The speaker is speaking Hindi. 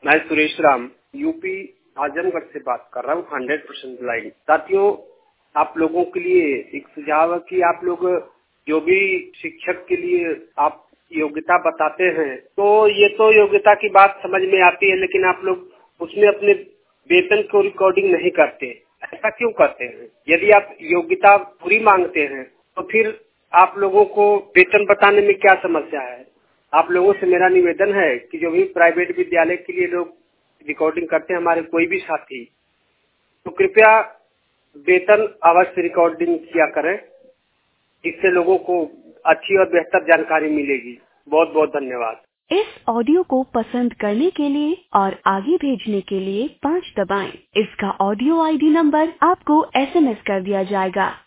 मैं सुरेश राम यूपी आजमगढ़ से बात कर रहा हूँ 100% ब्लाइंड। साथियों, आप लोगों के लिए एक सुझाव है कि आप लोग जो भी शिक्षक के लिए आप योग्यता बताते हैं तो ये तो योग्यता की बात समझ में आती है, लेकिन आप लोग उसमें अपने वेतन को रिकॉर्डिंग नहीं करते। ऐसा क्यों करते हैं? यदि आप योग्यता पूरी मांगते हैं तो फिर आप लोगों को वेतन बताने में क्या समस्या है? आप लोगों से मेरा निवेदन है कि जो भी प्राइवेट विद्यालय के लिए लोग रिकॉर्डिंग करते हैं, हमारे कोई भी साथी, तो कृपया वेतन अवश्य रिकॉर्डिंग किया करें। इससे लोगों को अच्छी और बेहतर जानकारी मिलेगी। बहुत बहुत धन्यवाद। इस ऑडियो को पसंद करने के लिए और आगे भेजने के लिए 5 दबाएं। इसका ऑडियो आईडी नंबर आपको SMS कर दिया जाएगा।